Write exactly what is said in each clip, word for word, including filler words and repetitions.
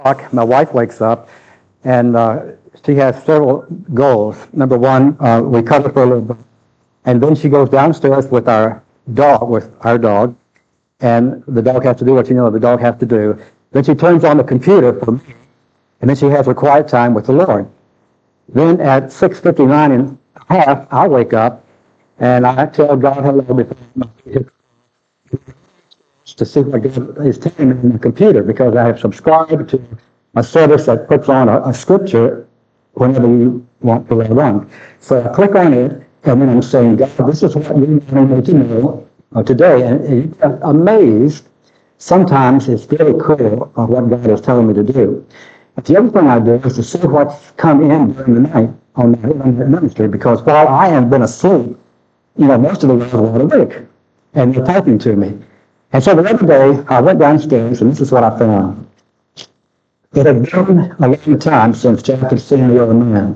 o'clock, my wife wakes up, and uh, she has several goals. Number one, uh, we cuddle for a little bit, and then she goes downstairs with our dog, with our dog, and the dog has to do what you know the dog has to do. Then she turns on the computer for me, and then she has her quiet time with the Lord. Then at six fifty-nine and a half, I wake up, and I tell God hello before my to see what God is telling me on the computer, because I have subscribed to a service that puts on a, a scripture whenever you want to read one. So I click on it, and then I'm saying, God, this is what you want me to know uh, today. And uh, amazed, sometimes it's very cool of what God is telling me to do. But the other thing I do is to see what's come in during the night on my ministry, because while I have been asleep, you know, most of the world are awake, and they're talking to me. And so the other day, I went downstairs, and this is what I found. It had been a long time since Jack had seen the old man.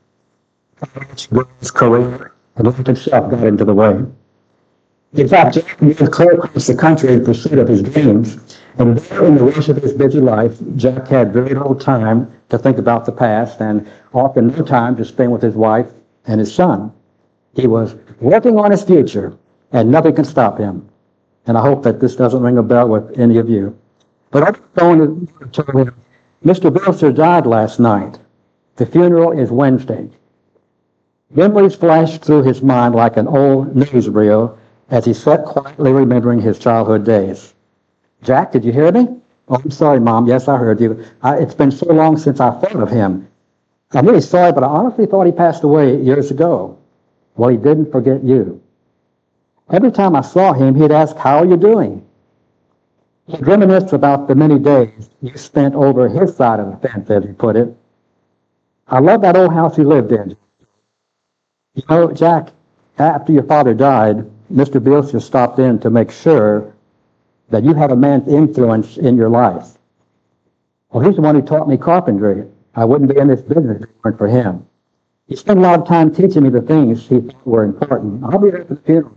His career and life itself got into the way. In fact, Jack moved clear across the country in pursuit of his dreams, and there in the rush of his busy life, Jack had very little time to think about the past, and often no time to spend with his wife and his son. He was working on his future, and nothing can stop him. And I hope that this doesn't ring a bell with any of you. But I was going to tell him, Mister Bilster died last night. The funeral is Wednesday. Memories flashed through his mind like an old newsreel as he sat quietly remembering his childhood days. Jack, did you hear me? Oh, I'm sorry, Mom. Yes, I heard you. I, it's been so long since I thought of him. I'm really sorry, but I honestly thought he passed away years ago. Well, he didn't forget you. Every time I saw him, he'd ask, how are you doing? He'd reminisce about the many days you spent over his side of the fence, as he put it. I love that old house you lived in. You know, Jack, after your father died, Mister Bilster stopped in to make sure that you had a man's influence in your life. Well, he's the one who taught me carpentry. I wouldn't be in this business if it weren't for him. He spent a lot of time teaching me the things he thought were important. I'll be there for the funeral.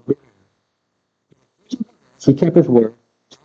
He kept his word.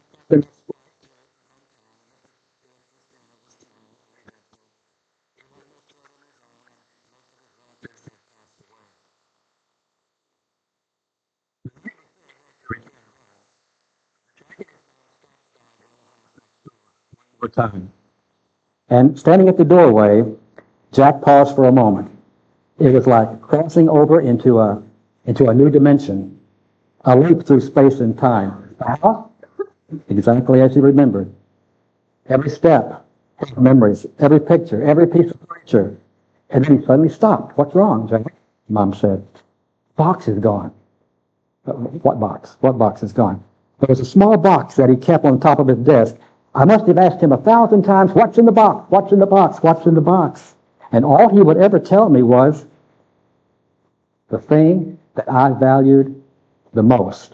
Time. And standing at the doorway, Jack paused for a moment. It was like crossing over into a into a new dimension, a leap through space and time. How? Exactly as he remembered. Every step, every memories, every picture, every piece of furniture. And then he suddenly stopped. What's wrong, Jack? Mom said, box is gone. Uh, What box? What box is gone? There was a small box that he kept on top of his desk. I must have asked him a thousand times, what's in the box? What's in the box? What's in the box? And all he would ever tell me was the thing that I valued the most.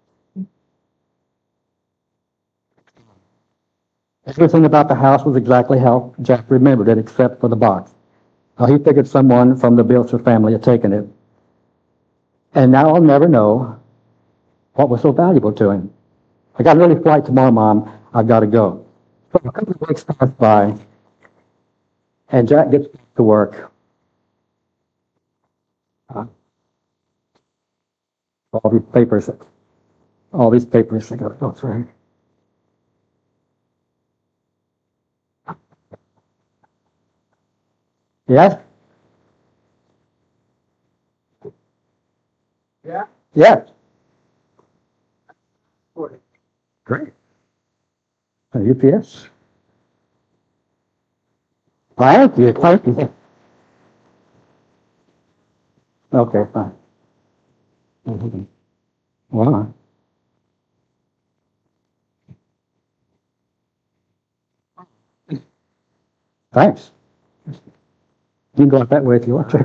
Everything about the house was exactly how Jack remembered it, except for the box. Now, he figured someone from the Bilster family had taken it. And now I'll never know what was so valuable to him. I got an early flight tomorrow, Mom. I've got to go. So a couple of weeks pass by, and Jack gets back to work. Uh, all these papers, all these papers I got to go through. Yes? Yeah? Yes. Great. Uh, U P S. Thank you. Thank you. Okay, fine. Mhm. Wow. Thanks. You can go out that way if you want to.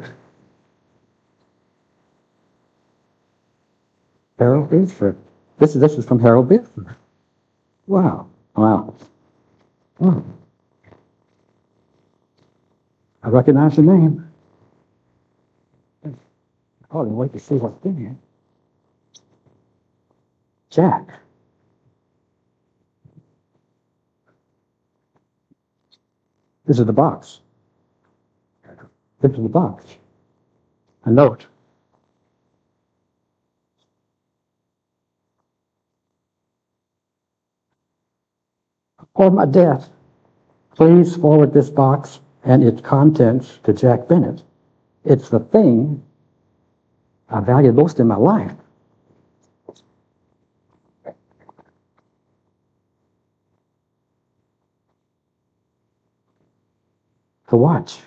Harold Beesford. This is this is from Harold Beesford. Wow. Wow. Oh, I recognize the name. I can't wait to see what's in here. Jack. This is the box. This is the box. A note. Upon my death, please forward this box and its contents to Jack Bennett. It's the thing I value most in my life. The watch.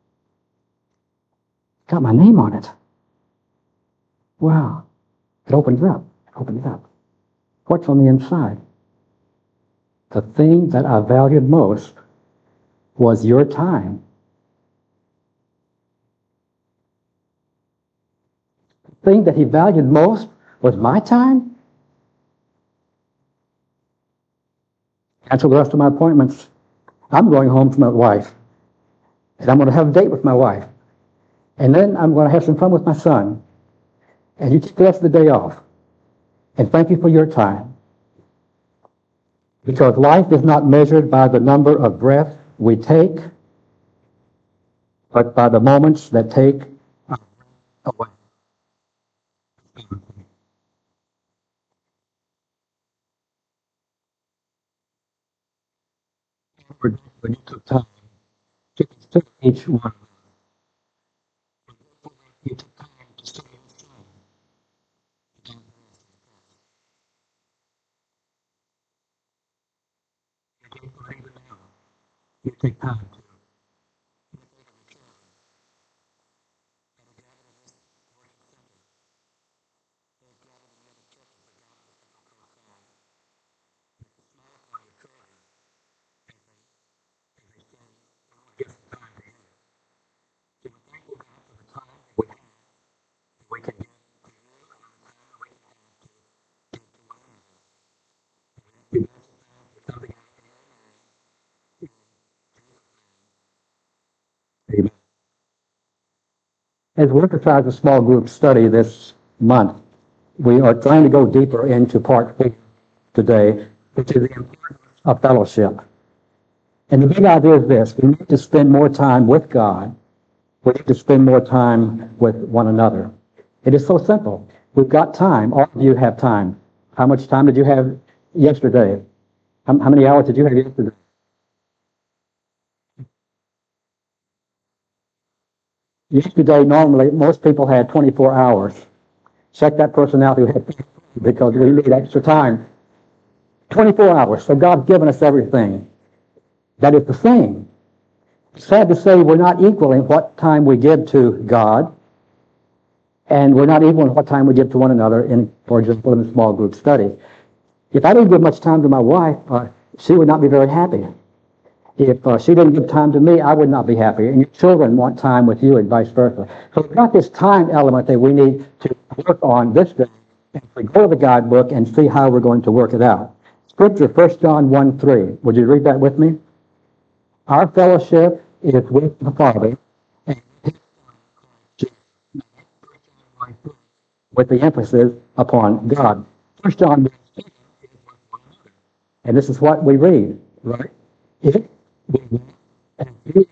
Got my name on it. Wow. It opens up. It opens up. What's on the inside? The thing that I valued most was your time. The thing that he valued most was my time? Cancel the rest of my appointments. I'm going home to my wife. And I'm going to have a date with my wife. And then I'm going to have some fun with my son. And you take the rest of the day off. And thank you for your time. Because life is not measured by the number of breaths we take, but by the moments that take away. When you took time to consider each one, you took time to study your son. You take time to we can get something. Amen. As we emphasize a small group study this month, we are trying to go deeper into part four today, which is the importance of fellowship. And the big idea is this: we need to spend more time with God. We need to spend more time with one another. It is so simple. We've got time. All of you have time. How much time did you have yesterday? How, how many hours did you have yesterday? Yesterday, normally, most people had twenty-four hours. Check that person out who had, because we need extra time. twenty-four hours. So God's given us everything. That is the same. Sad to say, we're not equal in what time we give to God, and we're not equal in what time we give to one another in, for example, in a small group study. If I didn't give much time to my wife, uh, she would not be very happy. If uh, she didn't give time to me, I would not be happy. And your children want time with you and vice versa. So we've got this time element that we need to work on this day. And we go to the guidebook and see how we're going to work it out. Scripture, First John one three. Would you read that with me? Our fellowship is with the Father, and with the emphasis upon God. First John, and this is what we read, right? If we and be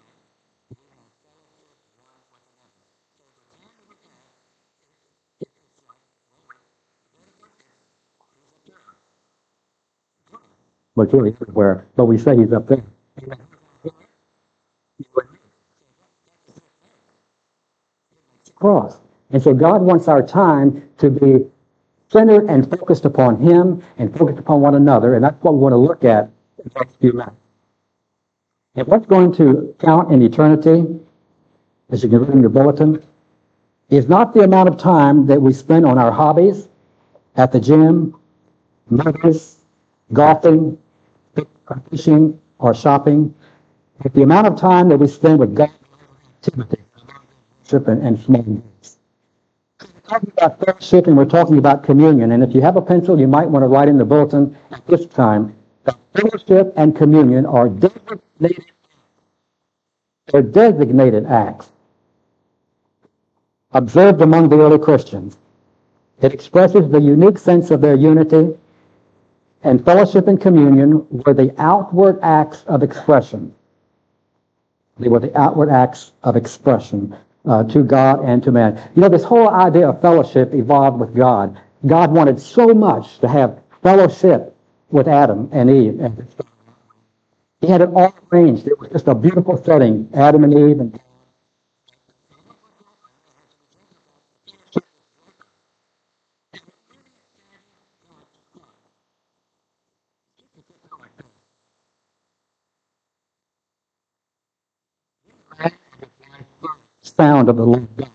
well, it's really everywhere, but we say he's up there. Cross. And so God wants our time to be centered and focused upon him and focused upon one another, and that's what we want to look at in the next few minutes. And what's going to count in eternity, as you can read in your bulletin, is not the amount of time that we spend on our hobbies, at the gym, movies, golfing, fishing, or shopping, but the amount of time that we spend with God, activity, and, and small groups. We're talking about fellowship and we're talking about communion. And if you have a pencil, you might want to write in the bulletin at this time that fellowship and communion are designated, they're designated acts observed among the early Christians. It expresses the unique sense of their unity, and fellowship and communion were the outward acts of expression. They were the outward acts of expression uh, to God and to man. You know, this whole idea of fellowship evolved with God. God wanted so much to have fellowship with Adam and Eve. And he had it all arranged. It was just a beautiful setting, Adam and Eve. And sound of the Lord God.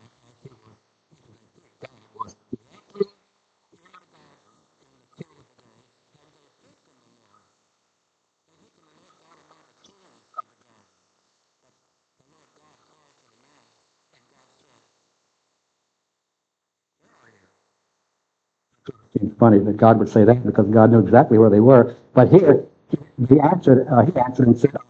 It's funny that God would say that because God knew exactly where they were. But here, he answered, uh, he answered and said,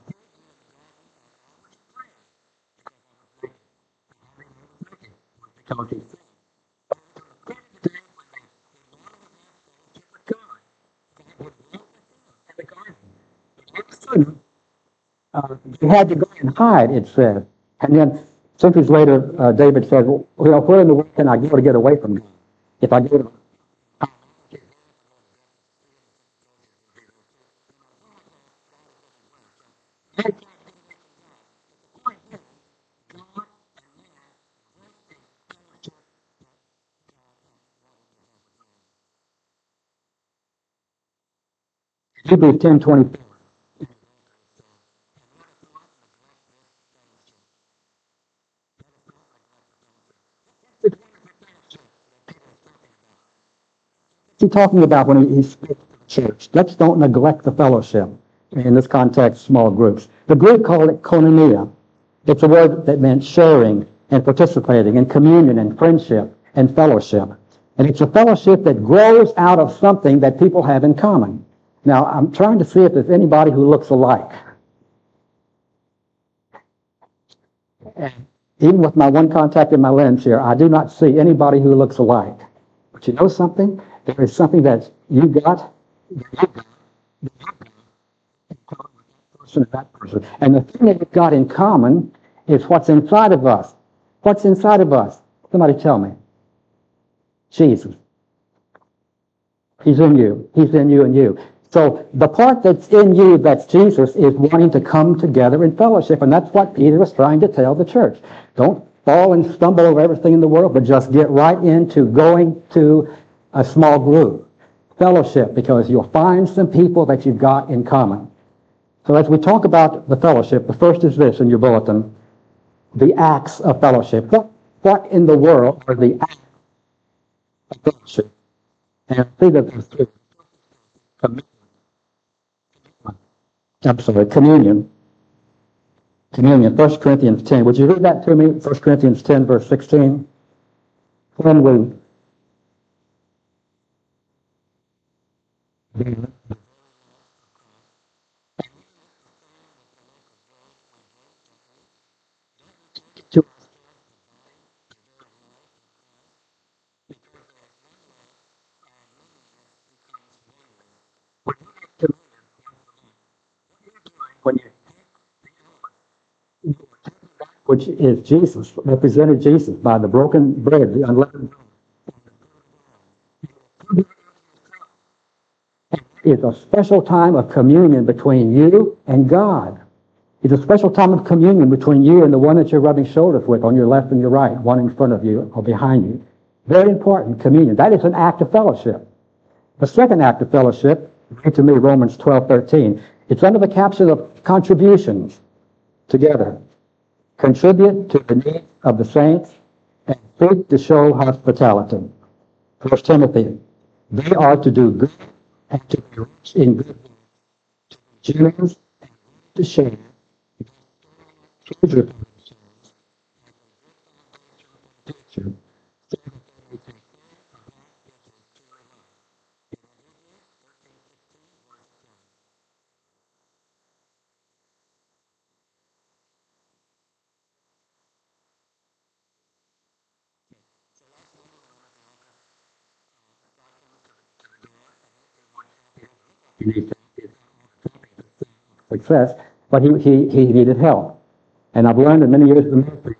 uh, you had to go and hide, it said. And then centuries later, uh, David said, well, you know, where in the world can I go to get away from God? If I go to Hebrews ten twenty-four, he's talking about when he, he speaks to the church. Let's don't neglect the fellowship. In this context, small groups. The Greek called it koinonia. It's a word that meant sharing and participating in communion and friendship and fellowship. And it's a fellowship that grows out of something that people have in common. Now, I'm trying to see if there's anybody who looks alike. And even with my one contact in my lens here, I do not see anybody who looks alike. But you know something? There is something that you got, person and that person. And the thing that we've got in common is what's inside of us. What's inside of us? Somebody tell me. Jesus. He's in you. He's in you and you. So the part that's in you, that's Jesus, is wanting to come together in fellowship. And that's what Peter was trying to tell the church. Don't fall and stumble over everything in the world, but just get right into going to a small group. Fellowship, because you'll find some people that you've got in common. So as we talk about the fellowship, the first is this in your bulletin, the acts of fellowship. What, what in the world are the acts of fellowship? And I see that there's three. I'm sorry, communion. Communion, First Corinthians ten. Would you read that to me? First Corinthians ten, verse sixteen. When we when you, which is Jesus, represented Jesus by the broken bread, the unleavened bread, is a special time of communion between you and God. It's a special time of communion between you and the one that you're rubbing shoulders with on your left and your right, one in front of you or behind you. Very important, communion. That is an act of fellowship. The second act of fellowship, read to me Romans twelve thirteen. It's under the caption of contributions together. Contribute to the needs of the saints and seek to show hospitality. First Timothy, they are to do good and to be rich in good deeds, to be generous and to share, treasure for themselves, success, but he, he, he needed help. And I've learned in many years of the ministry,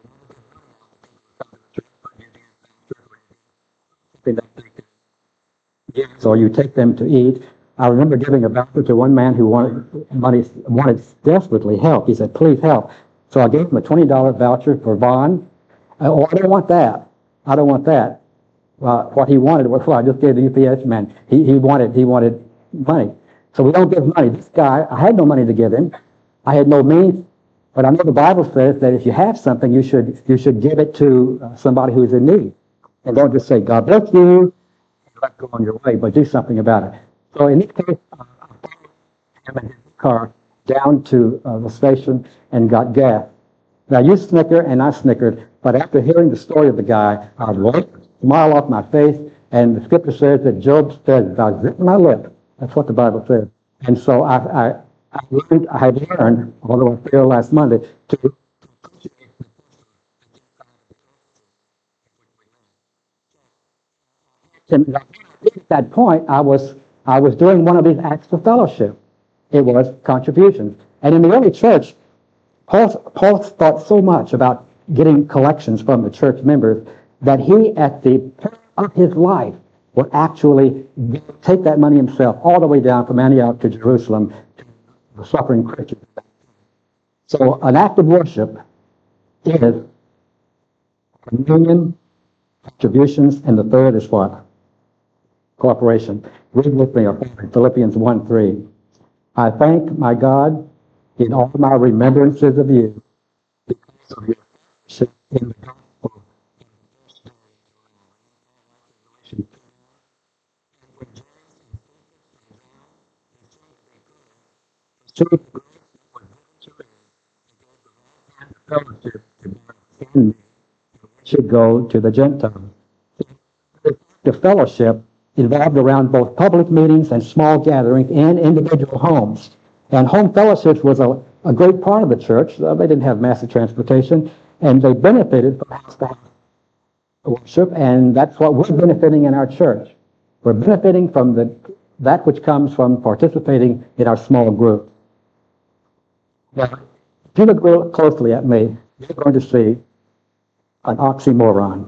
so you take them to eat. I remember giving a voucher to one man who wanted money, wanted desperately help. He said, please help. So I gave him a twenty dollar voucher for Vaughn. Oh, I don't want that. I don't want that. Well, what he wanted was, well, I just gave the U P S man. He, he wanted, he wanted money. So we don't give money. This guy, I had no money to give him. I had no means, but I know the Bible says that if you have something, you should, you should give it to uh, somebody who is in need. And don't just say, God bless you, let go on your way, but do something about it. So in this case, uh, I followed him in his car down to uh, the station and got gas. Now, you snicker and I snickered, but after hearing the story of the guy, I wiped a smile off my face, and the scripture says that Job said, I zipped my lip. That's what the Bible says. And so I, I, I, learned, I had learned, although I failed last Monday, to and at that point, I was I was doing one of these acts of fellowship. It was contributions. And in the early church, Paul, Paul thought so much about getting collections from the church members that he, at the point of his life, would actually take that money himself all the way down from Antioch to Jerusalem to the suffering Christians. So an act of worship is communion, contributions, and the third is what? Cooperation. Read with me, Philippians one three. I thank my God in all my remembrances of you because of your fellowship in the gospel. Fellowship should go to the Gentiles. The fellowship involved around both public meetings and small gatherings and individual homes. And home fellowships was a, a great part of the church. Uh, they didn't have massive transportation, and they benefited from house to house worship, and that's what we're benefiting in our church. We're benefiting from the that which comes from participating in our small group. Now, if you look real closely at me, you're going to see an oxymoron.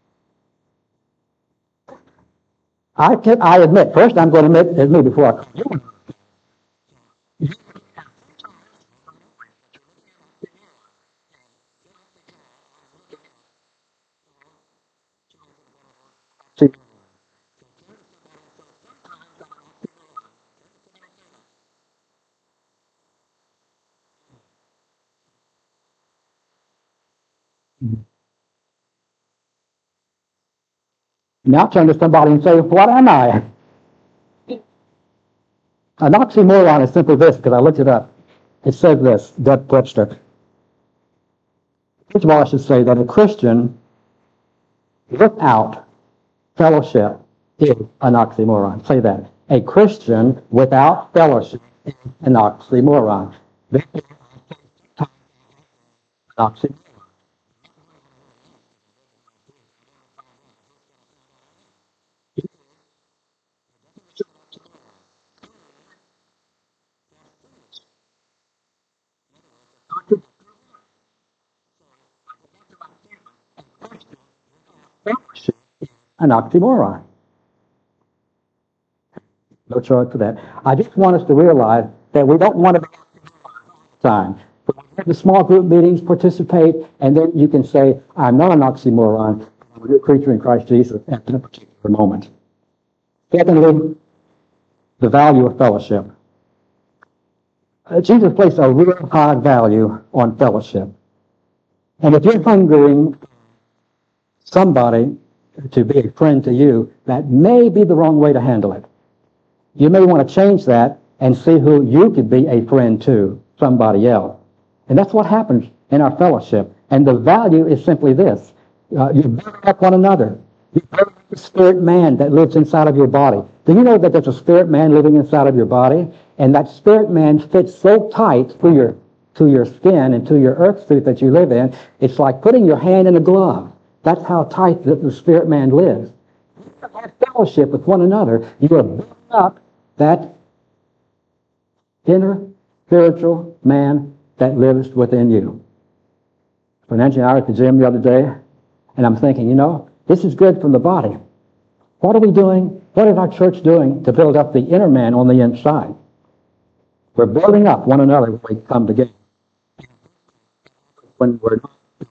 I can, I admit, first I'm going to admit, admit before I call you. See, now turn to somebody and say, what am I? An oxymoron is simply this, because I looked it up. It says this, Doug Webster. First of all, I should say that a Christian without fellowship is an oxymoron. Say that. A Christian without fellowship is an oxymoron. This is an oxymoron. Fellowship is an oxymoron. No charge for that. I just want us to realize that we don't want to be time. But when you have the small group meetings, participate, and then you can say, I'm not an oxymoron, I'm a new creature in Christ Jesus at a particular moment. Secondly, the value of fellowship. Uh, Jesus placed a real high value on fellowship. And if you're hungering somebody to be a friend to you, that may be the wrong way to handle it. You may want to change that and see who you could be a friend to, somebody else. And that's what happens in our fellowship. And the value is simply this. Uh, you build up one another. You build up the spirit man that lives inside of your body. Do you know that there's a spirit man living inside of your body? And that spirit man fits so tight to your, to your skin and to your earth suit that you live in, it's like putting your hand in a glove. That's how tight the, the spirit man lives. You have fellowship with one another. You are building up that inner spiritual man that lives within you. But Angie and I were at the gym the other day, and I'm thinking, you know, this is good for the body. What are we doing? What is our church doing to build up the inner man on the inside? We're building up one another when we come together. When we're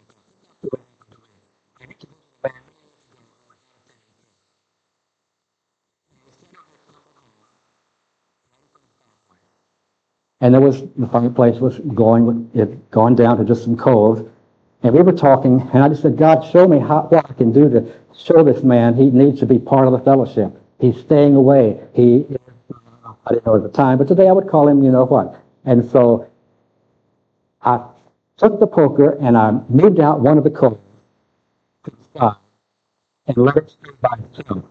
and there was the funny place was going it going down to just some coves, and we were talking, and I just said, God, show me how what I can do to show this man he needs to be part of the fellowship. He's staying away. He I didn't know at the time, but today I would call him, you know what. And so I took the poker and I moved out one of the coves to the side and let it stay by itself.